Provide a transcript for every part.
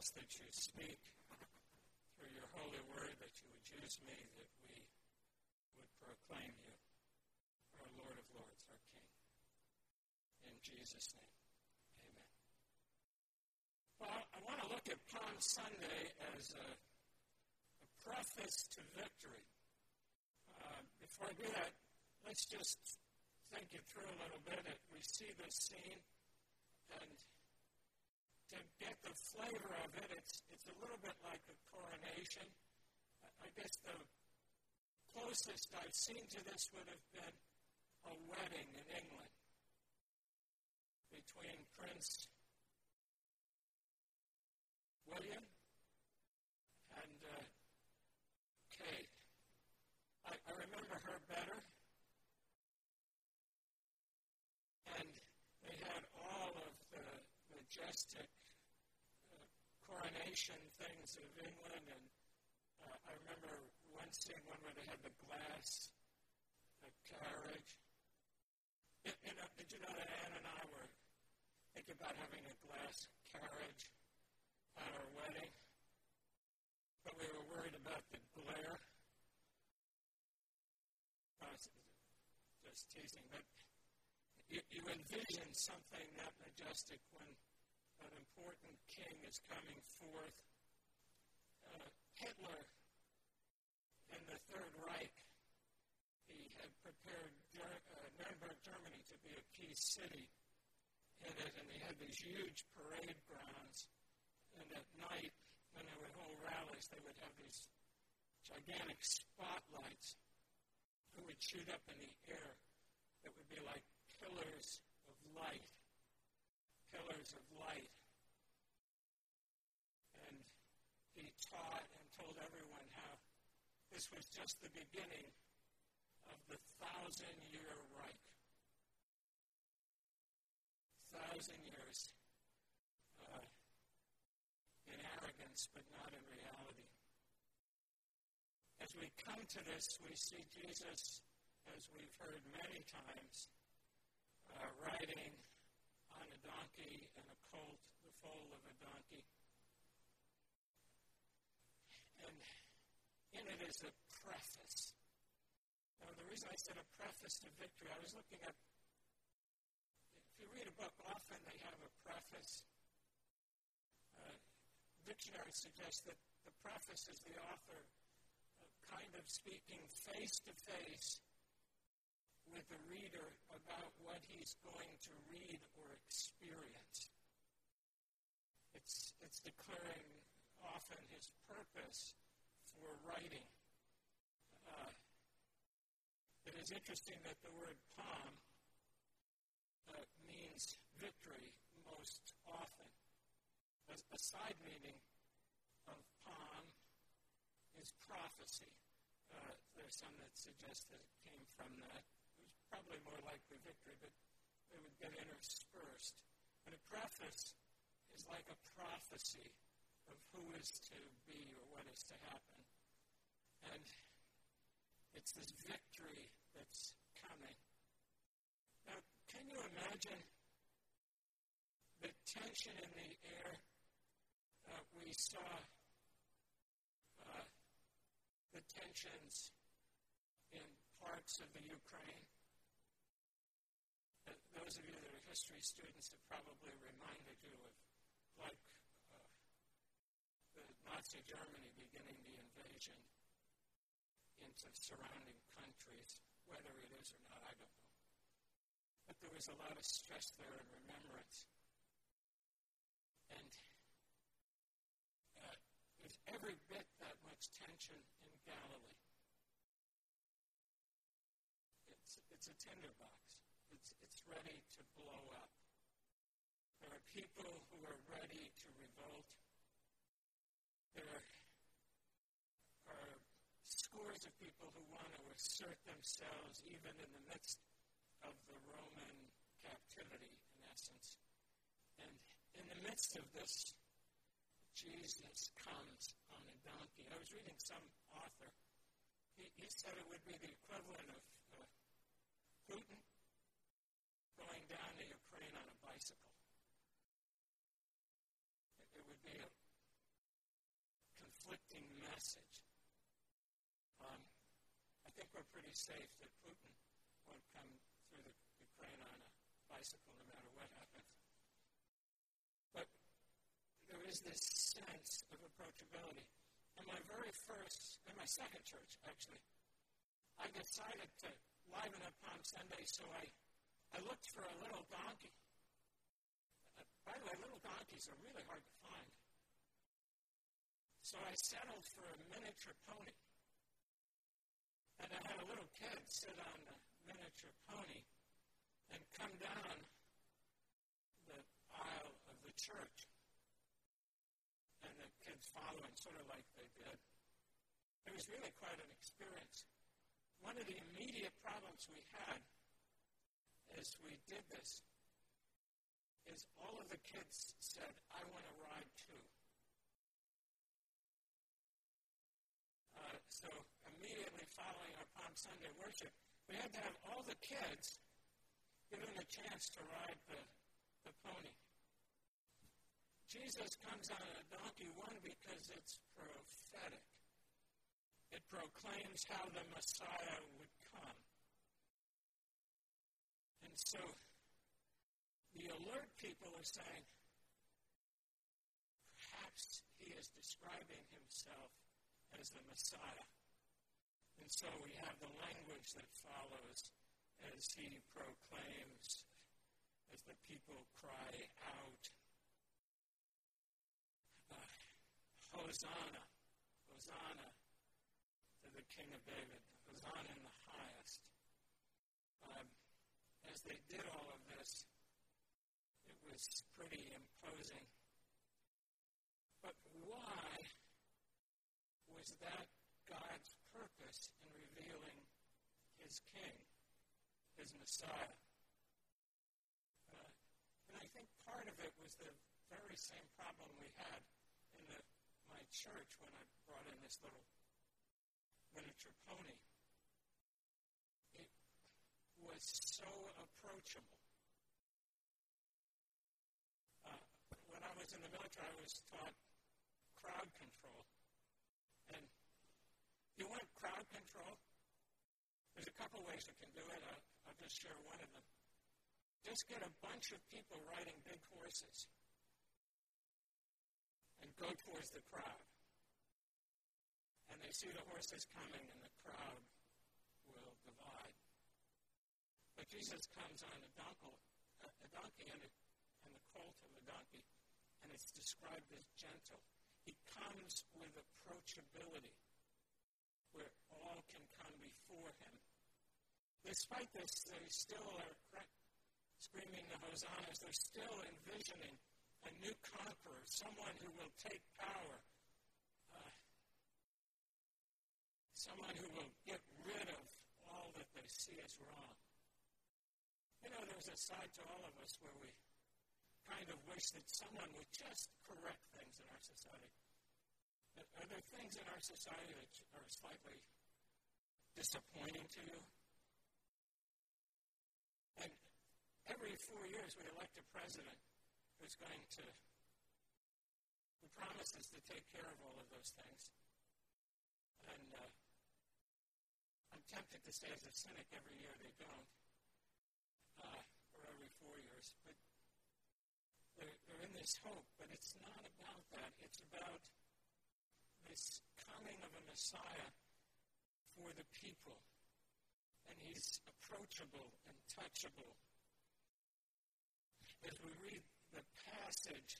ask that you speak through your holy word, that you would use me, that we would proclaim you, our Lord of Lords, our King. In Jesus' name, amen. Well, I want to look at Palm Sunday as a preface to victory. Before I do that, let's just think it through a little bit. We see this scene, and to get the flavor of it, it's a little bit like a coronation. I guess the closest I've seen to this would have been a wedding in England between Prince William and Kate. I remember her better. And they had all of the majestic coronation things of England. And I remember one scene, where they had the glass carriage. Did you know that Anne and I were thinking about having a glass carriage at our wedding? But we were worried about the glare. Just teasing, but you envision something that majestic when an important king is coming forth. Hitler in the Third Reich, he had prepared Nuremberg, Germany to be a key city in it, and they had these huge parade grounds. And at night, when they would hold rallies, they would have these gigantic spotlights who would shoot up in the air that would be like pillars of light. Pillars of light. And he taught and told everyone how this was just the beginning of the 1,000-year Reich. 1,000 years in arrogance, but not in reality. As we come to this, we see Jesus, as we've heard many times, riding on a donkey and a colt, the foal of a donkey. And in it is a preface. Now, the reason I said a preface to victory, I was looking at, if you read a book, often they have a preface. Dictionaries suggest that the preface is the author kind of speaking face-to-face with the reader about what he's going to read or experience. It's declaring often his purpose for writing. It is interesting that the word palm means victory most often. A side meaning of palm is prophecy. There's some that suggest that it came from that. It was probably more likely victory, but they would get interspersed. And a preface is like a prophecy of who is to be or what is to happen. And it's this victory that's coming. Now, can you imagine the tension in the air? We saw the tensions in parts of the Ukraine. Those of you that are history students have probably reminded you of, like, the Nazi Germany beginning the invasion into surrounding countries. Whether it is or not, I don't know. But there was a lot of stress there and remembrance. And there's every bit that much tension in Galilee. It's a tinderbox. It's ready to blow up. There are people who are ready to revolt. There are scores of people who want to assert themselves even in the midst of the Roman captivity, in essence. And in the midst of this, Jesus comes on a donkey. I was reading some author. He said it would be the equivalent of Putin going down to Ukraine on a bicycle. It would be conflicting message. I think we're pretty safe that Putin won't come through the Ukraine on a bicycle no matter what happens. But there is this sense of approachability. In my second church, actually, I decided to liven up Palm Sunday, so I looked for a little donkey. By the way, little donkeys are really hard to find. So I settled for a miniature pony. And I had a little kid sit on the miniature pony and come down the aisle of the church. And the kids following, sort of like they did. It was really quite an experience. One of the immediate problems we had as we did this is all of the kids said, I want to ride too. So immediately following our Palm Sunday worship, we had to have all the kids given a chance to ride the pony. Jesus comes on a donkey, one, because it's prophetic. It proclaims how the Messiah would come. And so the alert people are saying, perhaps he is describing himself as the Messiah. And so we have the language that follows as he proclaims, as the people cry out, Hosanna, Hosanna to the King of David, Hosanna in the highest. As they did all of this, it was pretty imposing. But why was that God's purpose in revealing his King, his Messiah? And I think part of it was the very same problem we had in my church when I brought in this little miniature pony. It was so approachable. When I was in the military, I was taught crowd control. And you want crowd control? There's a couple ways you can do it. I'll just share one of them. Just get a bunch of people riding big horses and go towards the crowd. And they see the horses coming and the crowd will divide. But Jesus comes on a donkey and the colt of a donkey, and it's described as gentle. He comes with approachability, where all can come before him. Despite this, they still are screaming the hosannas. They're still envisioning a new conqueror, someone who will take power, someone who will get rid of all that they see as wrong. You know, there's a side to all of us where we kind of wish that someone would just correct things in our society. Are there things in our society that are slightly disappointing to you? And every 4 years we elect a president who promises to take care of all of those things. And I'm tempted to say as a cynic, every year they don't, or every 4 years. But they're in this hope, but it's not about that. It's about this coming of a Messiah for the people. And he's approachable and touchable. As we read the passage,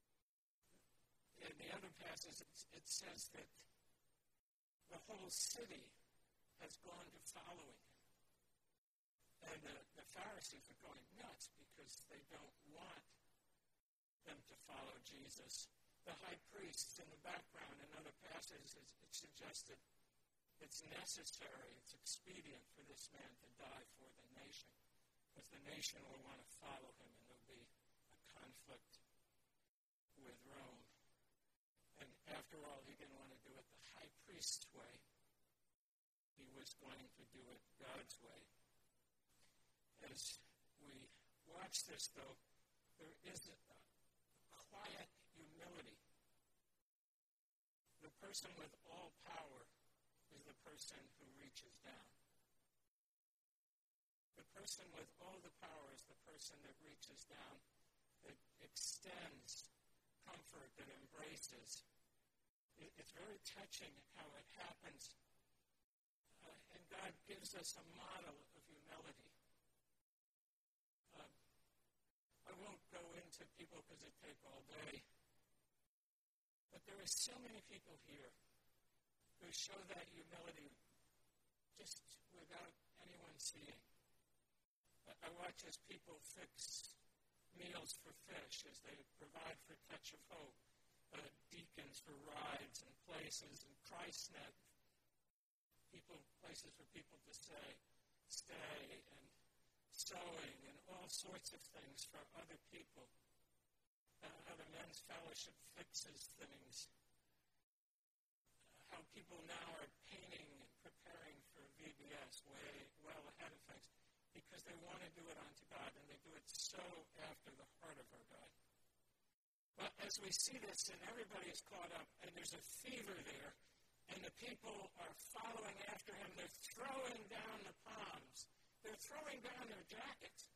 in the other passage, it says that the whole city has gone to following him. And the Pharisees are going nuts because they don't want them to follow Jesus. The high priests in the background in other passages, it suggested it's necessary, it's expedient for this man to die for the nation, because the nation will want to follow him and there'll be a conflict with Rome. And after all, he didn't want to do it the high priest's way. He was going to do it God's way. As we watch this, though, there is a quiet humility. The person with all power is the person who reaches down. The person with all the power is the person that reaches down, that extends comfort, that embraces. It's very touching how it happens. And God gives us a model of humility. I won't go into people because it takes all day. But there are so many people here who show that humility just without anyone seeing. I watch as people fix meals for fish, as they provide for Touch of Hope, deacons for rides and places, and ChristNet, places for people to stay, and sewing, and all sorts of things for other people. How the Men's Fellowship fixes things. How people now are painting and preparing for VBS way well ahead of things because they want to do it unto God, and they do it so after the heart of our God. Well, as we see this, and everybody is caught up, and there's a fever there, and the people are following after him. They're throwing down the palms. They're throwing down their jackets.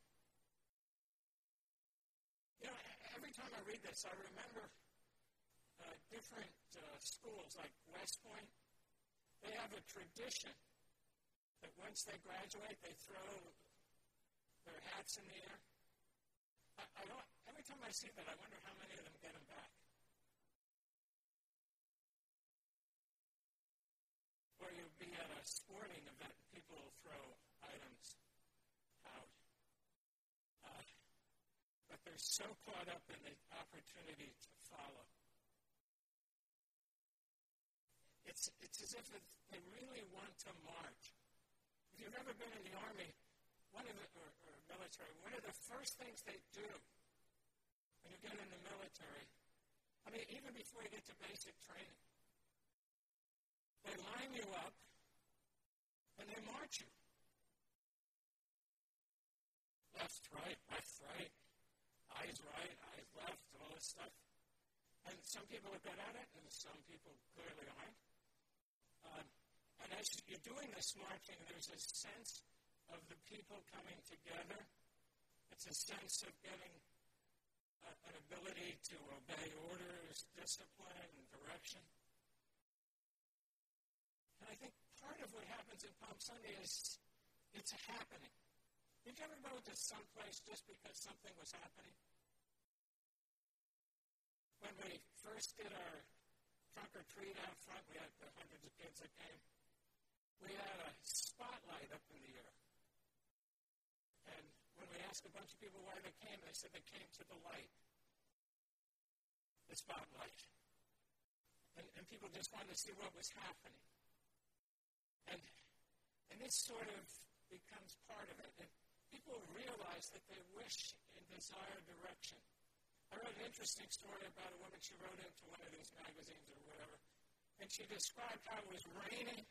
You know, every time I read this, I remember different schools like West Point. They have a tradition that once they graduate, they throw their hats in the air. Every time I see that, I wonder how many of them get them back. Or you'll be at a sporting event, and people will throw items out. But they're so caught up in the opportunity to follow. It's as if they really want to march. If you've ever been in the Army, or military, one of the first things they do when you get in the military, even before you get to basic training, they line you up and they march you. Left, right, eyes right, eyes left, all this stuff. And some people are good at it, and some people clearly aren't. And as you're doing this marching, there's a sense of the people coming together. It's a sense of getting an ability to obey orders, discipline, and direction. And I think part of what happens in Palm Sunday is it's a happening. Did you ever go to some place just because something was happening? When we first did our trunk or treat out front, we had hundreds of kids that came. We had a spotlight up in the air. And when we asked a bunch of people why they came, they said they came to the light, the spotlight. And people just wanted to see what was happening. And this sort of becomes part of it. And people realize that they wish and desire direction. I read an interesting story about a woman. She wrote into one of these magazines or whatever, and she described how it was raining,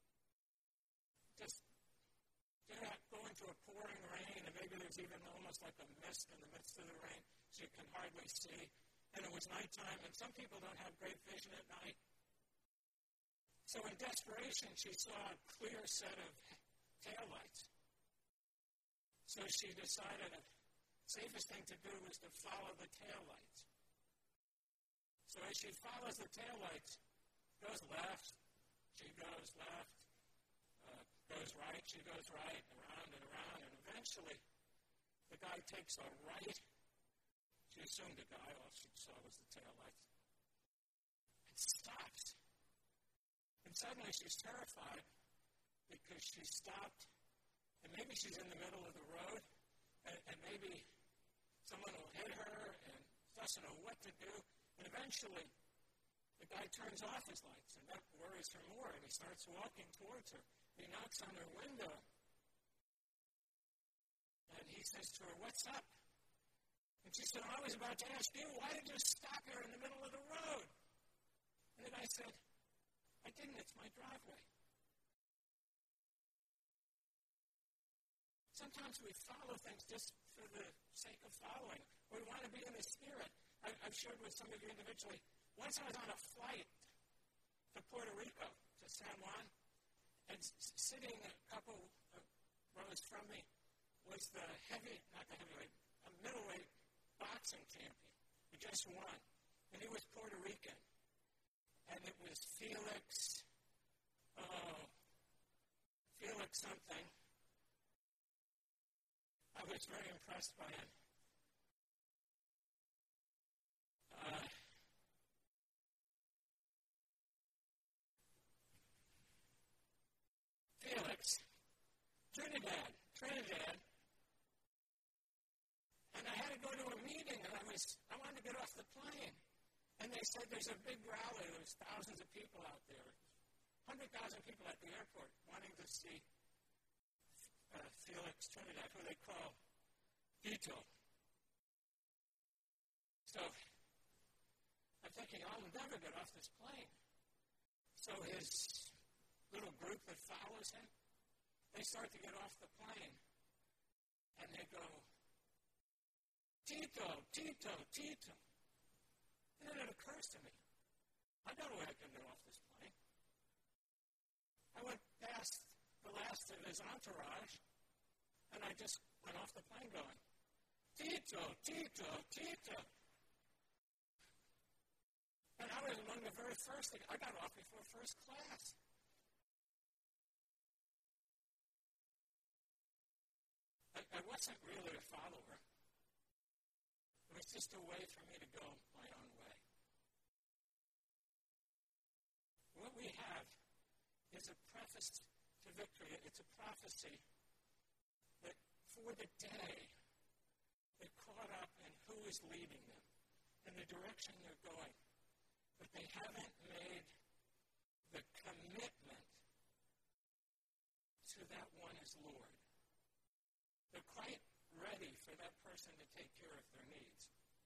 just going through a pouring rain, and maybe there's even almost like a mist in the midst of the rain, so you can hardly see. And it was nighttime, and some people don't have great vision at night. So in desperation, she saw a clear set of taillights. So she decided the safest thing to do was to follow the taillights. So as she follows the taillights, goes left, she goes left, goes right, she goes right, around, and eventually the guy takes a right. She assumed a guy, all she saw was the taillights, and stops. And suddenly she's terrified because she stopped, and maybe she's in the middle of the road, and maybe someone will hit her and doesn't know what to do. And eventually, the guy turns off his lights, and that worries her more, and he starts walking towards her. He knocks on her window, and he says to her, "What's up?" And she said, "I was about to ask you, why did you stop here in the middle of the road?" And the guy said, "I didn't, it's my driveway." Sometimes we follow things just for the sake of following. We want to be in the Spirit. I've shared with some of you individually. Once I was on a flight, to Puerto Rico, to San Juan, and sitting a couple of rows from me was the middleweight boxing champion who just won. And he was Puerto Rican. And it was Felix something. I was very impressed by him. Felix, Trinidad. And I had to go to a meeting, and I wanted to get off the plane. And they said there's a big rally. There's thousands of people out there, 100,000 people at the airport wanting to see Felix Trinidad, who they call Vito. So I'm thinking, I'll never get off this plane. So his little group that follows him, they start to get off the plane. And they go, Tito. And then it occurs to me, I know where I can get off this plane. I went past the last of his entourage, and I just went off the plane going, Tito. And I was among the very first. I got off before first class. I wasn't really a follower. It was just a way for me to go my own way. What we have is a preface to victory. It's a prophecy that for the day they're caught up in who is leading them and the direction they're going. But they haven't made the commitment to that one as Lord. They're quite ready for that person to take care of their needs.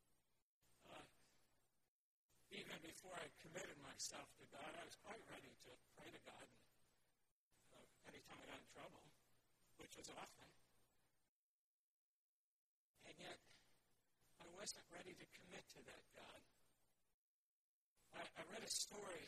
Even before I committed myself to God, I was quite ready to pray to God anytime I got in trouble, which was often. And yet, I wasn't ready to commit to that God. I read a story.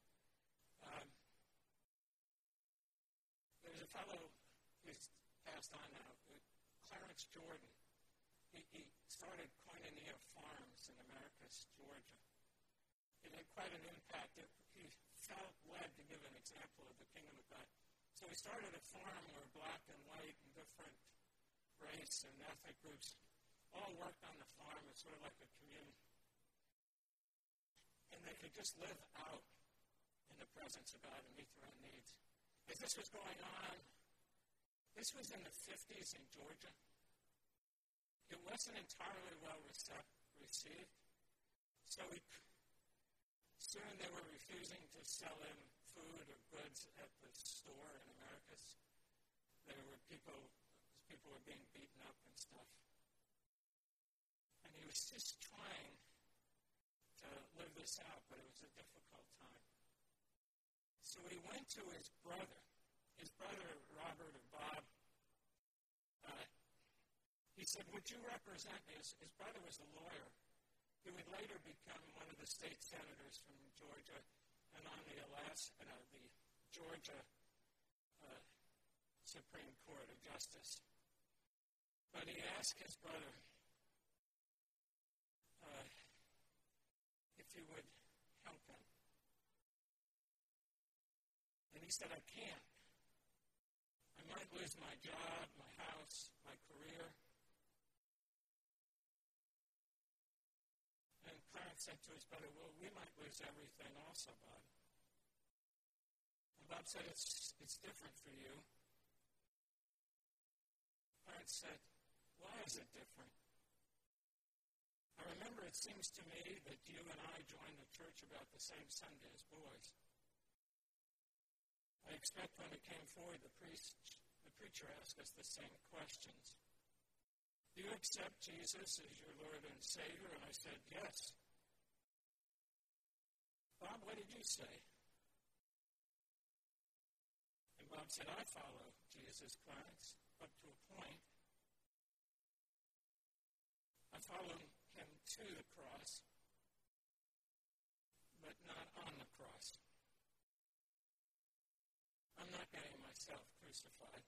There's a fellow who's passed on now, Clarence Jordan. He started Koinonia Farms in Americus, Georgia. It had quite an impact. He felt led to give an example of the kingdom of God. So he started a farm where black and white and different race and ethnic groups all worked on the farm. It's sort of like a community. And they could just live out in the presence of God and meet their own needs. As this was going on, this was in the 50s in Georgia. It wasn't entirely well received. So soon they were refusing to sell him food or goods at the store in Americus. There were people were being beaten up and stuff. And he was just trying to live this out, but it was a difficult time. So he went to his brother Robert or Bob. He said, would you represent me? His brother was a lawyer. He would later become one of the state senators from Georgia and on the Georgia Supreme Court of Justice. But he asked his brother if he would help him. And he said, I can't. I might lose my job, my house, my career. And Clarence said to his brother, well, we might lose everything also, Bob. And Bob said, it's different for you. Clarence said, why is it different? I remember it seems to me that you and I joined the church about the same Sunday as boys. I expect when we came forward, the preacher asked us the same questions. Do you accept Jesus as your Lord and Savior? And I said, yes. Bob, what did you say? And Bob said, I follow Jesus, Clarence, up to a point. I follow him to the cross, but not on the cross. crucified.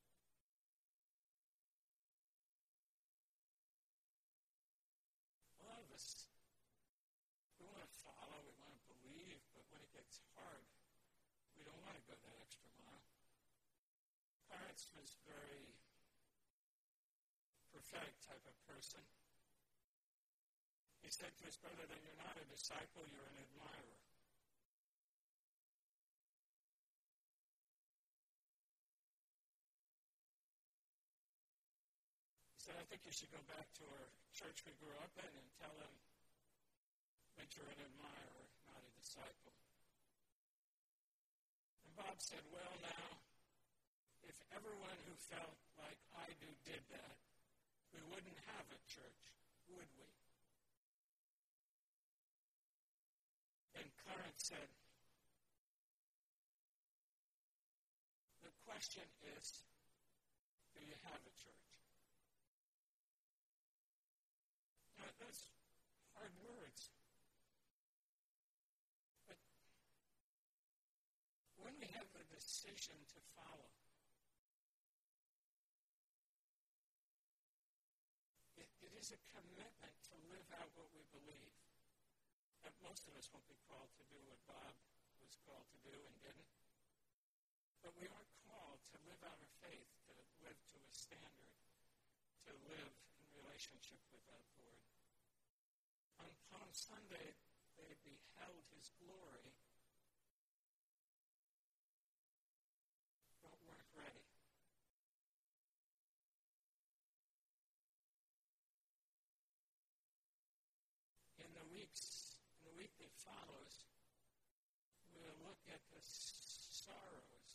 A lot of us, we want to follow, we want to believe, but when it gets hard, we don't want to go that extra mile. Clarence was a very prophetic type of person. He said to his brother that you're not a disciple, you're an admirer. He said, I think you should go back to our church we grew up in and tell them that you're an admirer, not a disciple. And Bob said, well, now, if everyone who felt like I do did that, we wouldn't have a church, would we? And Clarence said, the question is, do you have a church? Now, those hard words. But when we have the decision to follow, it is a commitment to live out what we believe. That most of us won't be called to do what Bob was called to do and didn't. But we are called to live out our faith, to live to a standard, to live in relationship with that Lord. On Palm Sunday, they beheld his glory, but weren't ready. In the week that follows, we'll look at the sorrows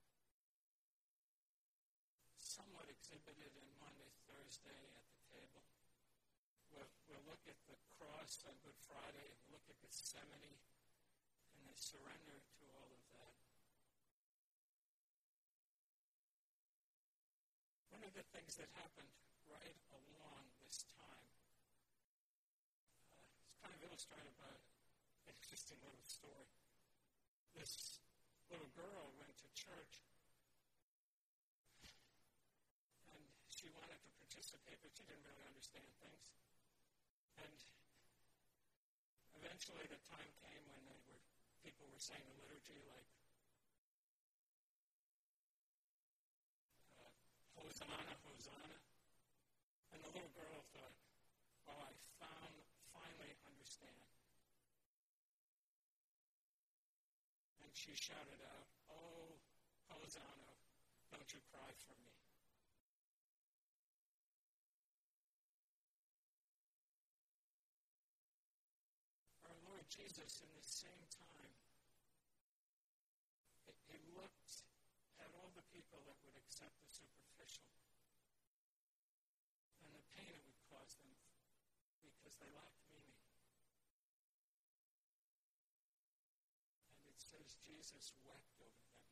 somewhat exhibited in Monday, Thursday at the table. We'll look at the cross on Good Friday, and we'll look at Gethsemane and the surrender to all of that. One of the things that happened right along this time is kind of illustrated by an interesting little story. This little girl went to church, and she wanted to participate, but she didn't really understand things. And eventually the time came when people were saying the liturgy like, Hosanna, Hosanna. And the little girl thought, well, I finally understand. And she shouted out, oh, Hosanna, don't you cry for me. Our Lord Jesus, in the same time, he looked at all the people that would accept the superficial and the pain it would cause them because they lacked meaning. And it says Jesus wept over them.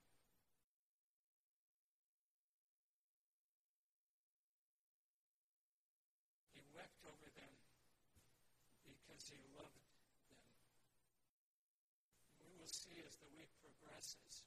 He wept over them because he loved them. We will see as the week progresses